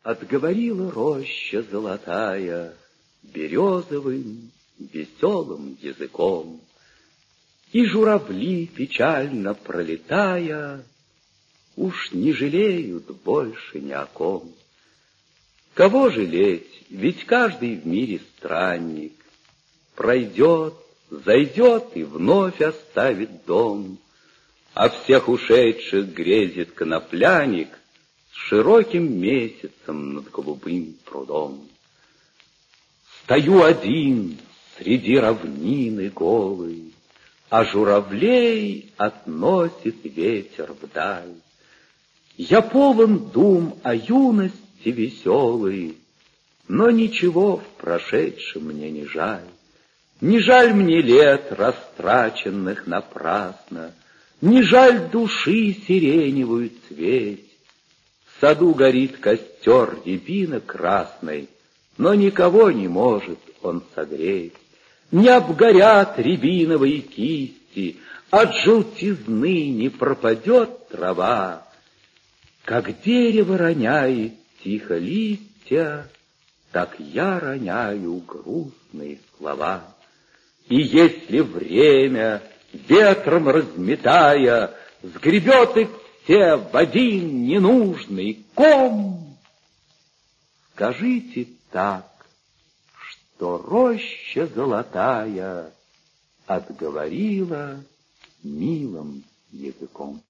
Отговорила роща золотая березовым веселым языком, и журавли, печально пролетая, уж не жалеют больше ни о ком. Кого жалеть, ведь каждый в мире странник, пройдет, зайдет и вновь оставит дом, а всех ушедших грезит конопляник с широким месяцем над голубым прудом. Стою один среди равнины голой, а журавлей относит ветер вдаль. Я полон дум о юности веселой, но ничего в прошедшем мне не жаль. Не жаль мне лет, растраченных напрасно, не жаль души сиреневую цветь. В саду горит костер рябины красной, но никого не может он согреть. Не обгорят рябиновые кисти, от желтизны не пропадет трава. Как дерево роняет тихо листья, так я роняю грустные слова. И если время, ветром разметая, сгребет их все в один ненужный ком, скажите так, что роща золотая отговорила милым языком.